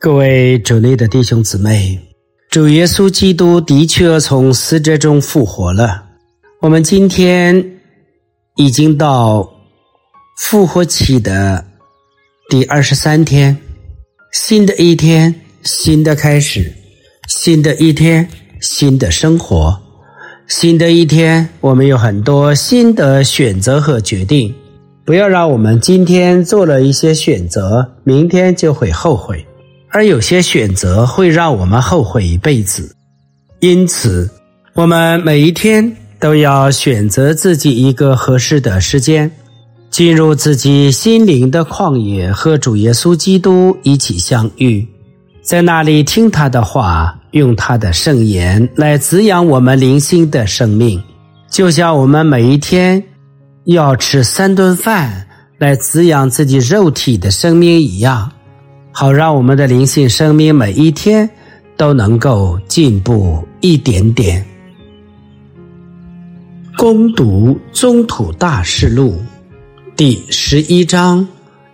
各位主内的弟兄姊妹，主耶稣基督的确从死者中复活了。我们今天已经到复活期的第23天，新的一天，新的开始，新的一天，新的生活，新的一天，我们有很多新的选择和决定。不要让我们今天做了一些选择，明天就会后悔，而有些选择会让我们后悔一辈子。因此，我们每一天都要选择自己一个合适的时间，进入自己心灵的旷野，和主耶稣基督一起相遇，在那里听他的话，用他的圣言来滋养我们灵性的生命，就像我们每一天要吃3顿饭来滋养自己肉体的生命一样，好让我们的灵性生命每一天都能够进步一点点。攻读宗徒大事录第11章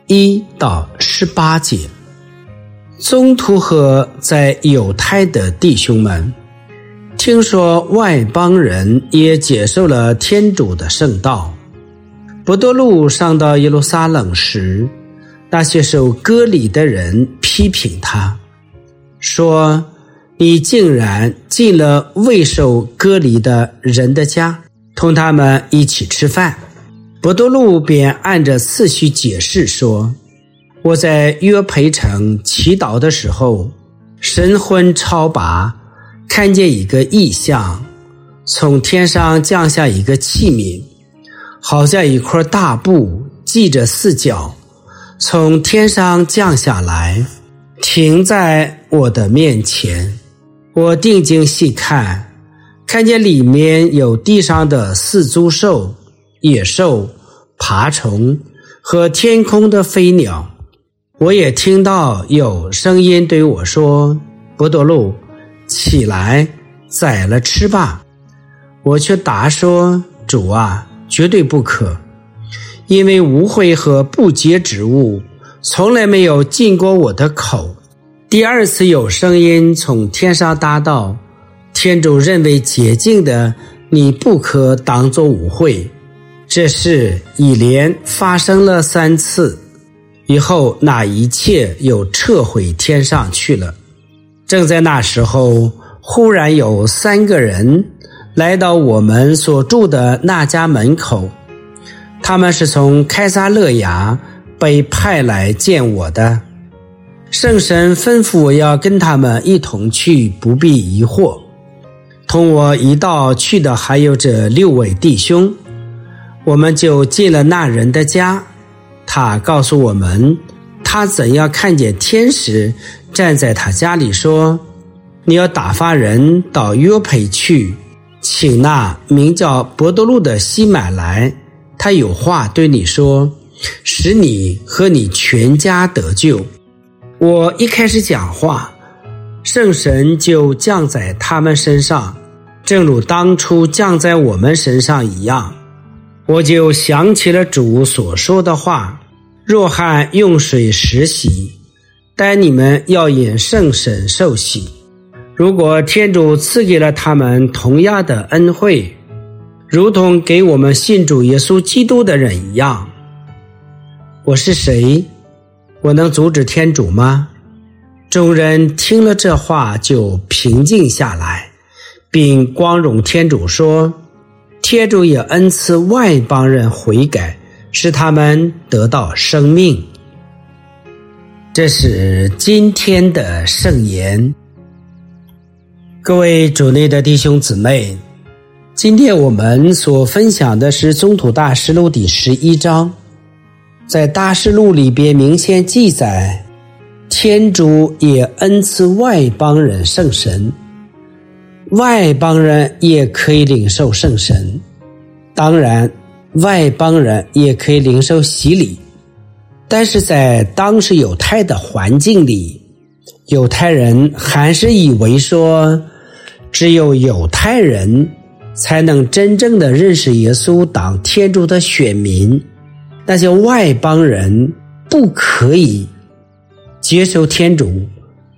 1到18节。宗徒和在犹太的弟兄们，听说外邦人也接受了天主的圣道。伯多禄上到耶路撒冷时，那些受割礼的人批评他，说：你竟然进了未受割礼的人的家，同他们一起吃饭。伯多禄便按着次序解释说：我在约培城祈祷的时候，神魂超拔，看见一个异象，从天上降下一个器皿，好像一块大布系着4角，从天上降下来，停在我的面前。我定睛细看，看见里面有地上的4足兽、野兽、爬虫和天空的飞鸟。我也听到有声音对我说：伯多禄，起来，宰了吃吧。我却答说：主啊，绝对不可，因为污秽和不洁之物从来没有进过我的口。第2次有声音从天上答道：天主认为洁净的，你不可当作污秽。这事一连发生了3次，以后那一切又撤回天上去了。正在那时候，忽然有3个人来到我们所住的那家门口，他们是从开撒勒雅被派来见我的。圣神吩咐我要跟他们一同去，不必疑惑。同我一道去的还有这6位弟兄，我们就进了那人的家。他告诉我们，他怎样看见天使站在他家里说：你要打发人到约培去，请那名叫伯多禄的西满来，他有话对你说，使你和你全家得救。我一开始讲话，圣神就降在他们身上，正如当初降在我们身上一样。我就想起了主所说的话：若翰用水施洗，但你们要因圣神受洗。如果天主赐给了他们同样的恩惠，如同给我们信主耶稣基督的人一样，我是谁？我能阻止天主吗？众人听了这话就平静下来，并光荣天主说：天主也恩赐外邦人悔改，使他们得到生命。这是今天的圣言。各位主内的弟兄姊妹，今天我们所分享的是宗徒大事录第11章。在大事录里边明显记载，天主也恩赐外邦人圣神，外邦人也可以领受圣神，当然外邦人也可以领受洗礼。但是在当时犹太的环境里，犹太人还是以为说，只有犹太人才能真正的认识耶稣当天主的选民，那些外邦人不可以接受天主，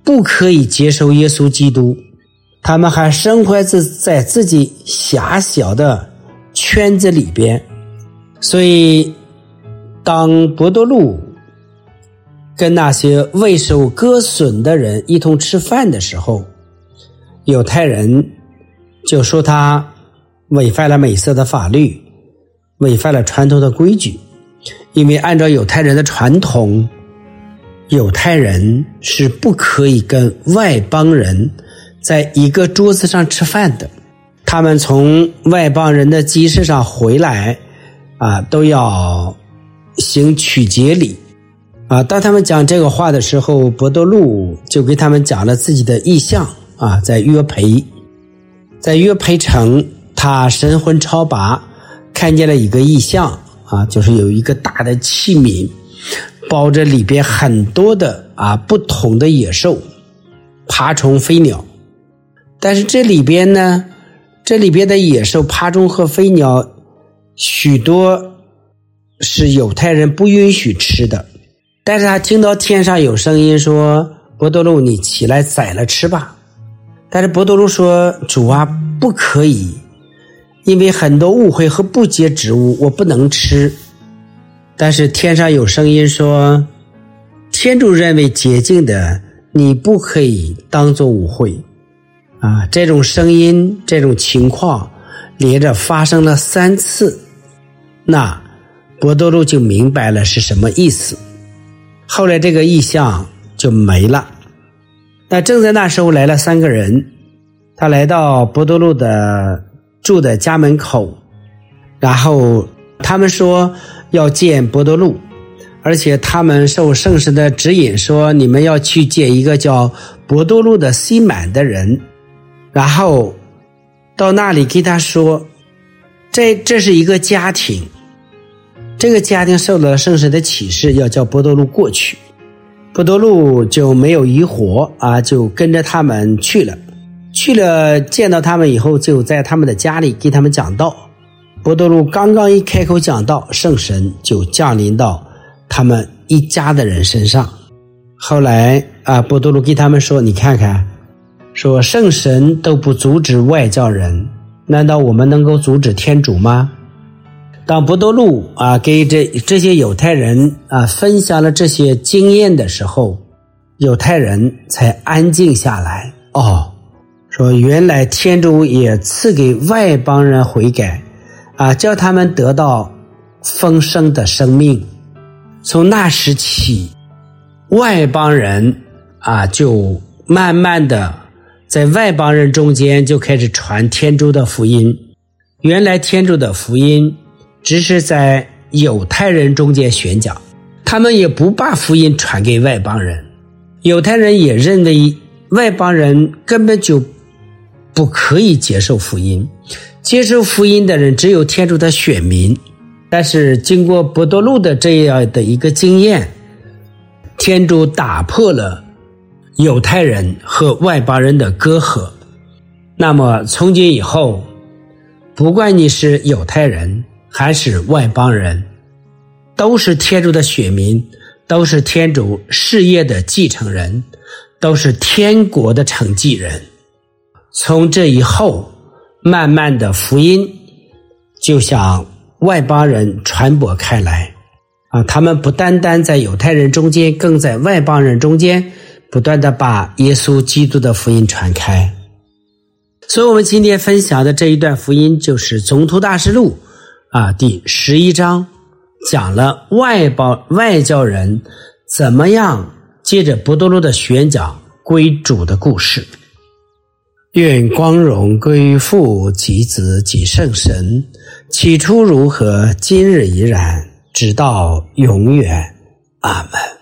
不可以接受耶稣基督，他们还生活在自己狭小的圈子里边。所以当伯多禄跟那些未受割损的人一同吃饭的时候，犹太人就说他违反了美色的法律，违反了传统的规矩。因为按照犹太人的传统，犹太人是不可以跟外邦人在一个桌子上吃饭的。他们从外邦人的集市上回来都要行取节礼当他们讲这个话的时候，伯多禄就给他们讲了自己的异象在约培城，他神魂超拔，看见了一个异象就是有一个大的器皿，包着里边很多的不同的野兽、爬虫、飞鸟。但是这里边的野兽、爬虫和飞鸟许多是犹太人不允许吃的。但是他听到天上有声音说，伯多禄，你起来宰了吃吧。但是伯多禄说，主不可以，因为很多污秽和不洁之物我不能吃。但是天上有声音说，天主认为洁净的你不可以当作污秽这种声音，这种情况连着发生了3次，那伯多禄就明白了是什么意思。后来这个异象就没了。那正在那时候来了3个人，他来到伯多禄的住的家门口，然后他们说要见伯多禄，而且他们受圣神的指引说，你们要去见一个叫伯多禄的西满的人，然后到那里给他说，这是一个家庭，这个家庭受到了圣神的启示，要叫伯多禄过去。伯多禄就没有疑惑就跟着他们去了，见到他们以后，就在他们的家里给他们讲道。伯多禄刚刚一开口讲道，圣神就降临到他们一家的人身上。后来伯多禄给他们说，你看看，说圣神都不阻止外教人，难道我们能够阻止天主吗？当伯多禄给这些犹太人分享了这些经验的时候，犹太人才安静下来。说原来天主也赐给外邦人悔改叫他们得到丰盛的生命。从那时起，外邦人就慢慢的在外邦人中间就开始传天主的福音。原来天主的福音只是在犹太人中间宣讲，他们也不把福音传给外邦人。犹太人也认为外邦人根本就不可以接受福音，接受福音的人只有天主的选民。但是经过伯多禄的这样的一个经验，天主打破了犹太人和外邦人的隔阂。那么从今以后，不管你是犹太人还是外邦人，都是天主的选民，都是天主事业的继承人，都是天国的承继人。从这以后，慢慢的福音就向外邦人传播开来他们不单单在犹太人中间，更在外邦人中间不断的把耶稣基督的福音传开。所以我们今天分享的这一段福音就是宗徒大事录第11章，讲了外教人怎么样借着伯多禄的宣讲归主的故事。愿光荣归于父及子及圣神，起初如何，今日依然，直到永远。阿们。